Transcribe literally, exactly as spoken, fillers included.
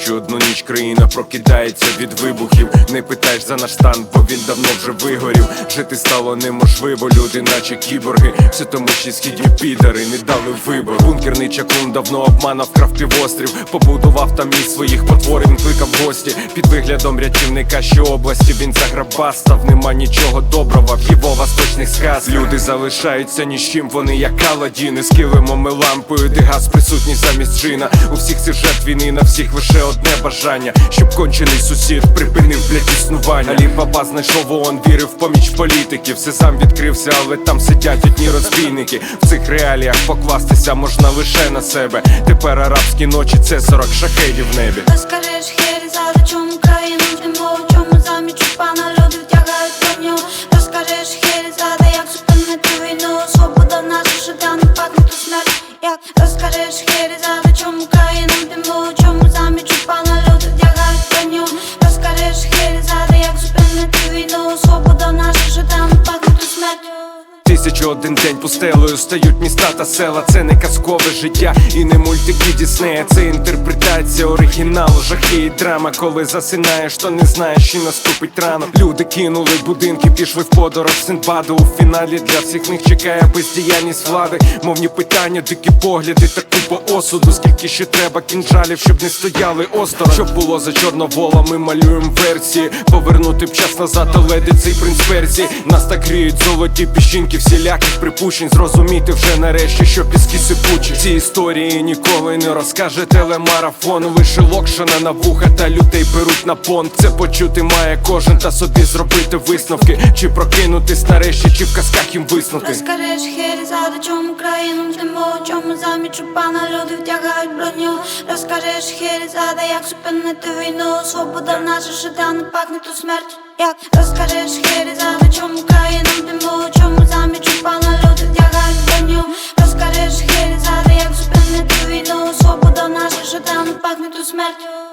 Тисячу одну ніч країна прокидається від вибухів. Не питаєш за наш стан, бо він давно вже вигорів. Жити стало неможливо, люди наче кіборги. Все тому, що східні підари не дали вибору. Бункерний чаклун давно обманав, вкрав півострів. Побудував там із своїх потворень, кликав гості. Під виглядом рятівника ще області він заграбастав. Нема нічого доброго в його восточних сказках. Люди залишаються ні з чим, вони як аладіни. З килимом і лампою, де газ присутній замість джина. У всіх сюжет війни, на всіх лише одне бажання, щоб кончений сусід припинив, блядь, існування. Алі-Баба знайшов ООН, вірив в поміч політиків. Все сам відкрився, але там сидять одні розбійники. В цих реаліях покластися можна лише на себе. Тепер арабські ночі – це сорок шахедів в небі. Розкажеш Херезада, чому країну ждемо, в чому заміч пана люди втягають броню. Розкажеш Херезада, як зупинити війну, свобода наша життя не пахне ту смерть. Як розкажеш Херезада, чому країну ждемо, в чому заміч пана люди втягають броню. Розкажеш Херезада, як зупинити війну, свобода наша життя не пахне ту смерть. Тисячу один день пустелою стають міста та села. Це не казкове життя і не мультики Діснея. Це інтерпретація оригіналу, жахи і драма. Коли засинаєш, то не знаєш, і наступить рано. Люди кинули будинки, пішли в подорож Синдбаду. У фіналі для всіх них чекає бездіяльність влади. Мовні питання, дикі погляди та купа осуду. Скільки ще треба кінжалів, щоб не стояли осторонь. Щоб було за Чорновола, ми малюємо версії. Повернути б час назад, але де цей принц Персії. Нас так гріють золоті піщинки всіляких припущень. Зрозуміти вже нарешті, що піски сипучі. Ці історії ніколи не розкаже телемарафон. Лише локшина на вуха та людей беруть на понт. Це почути має кожен та собі зробити висновки. Чи прокинутись нарешті, чи в казках їм виснути. Розкажеш Херезада, чому країну ждемо, в чому заміч пана люди втягають броню. Розкажеш Херезада, як зупинити війну, свобода наша життя не пахне ту смерть. Як розкажеш Херезада, чому країну ждемо, в чому заміч пана люди втягають броню. Розкажеш Херезада, як зупинити війну, свобода наша життя не пахне ту смерть.